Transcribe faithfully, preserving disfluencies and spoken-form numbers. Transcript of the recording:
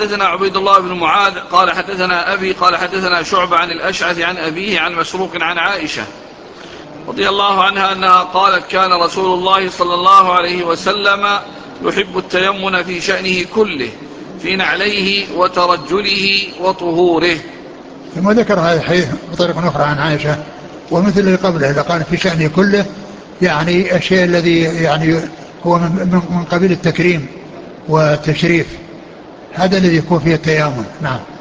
حدثنا عبيد الله بن معاذ قال حدثنا أبي قال حدثنا شعبة عن الأشعث عن أبيه عن مسروق عن عائشة رضي الله عنها أنها قالت كان رسول الله صلى الله عليه وسلم يحب التيمن في شأنه كله في نعليه وترجله وطهوره. ثم ذكر هذا الحديث بطريقة أخرى عن عائشة ومثل اللي قبله إذا قال في شأنه كله يعني الشيء الذي يعني هو من قبيل التكريم والتشريف، هذا الذي يكون فيه التيامن. نعم.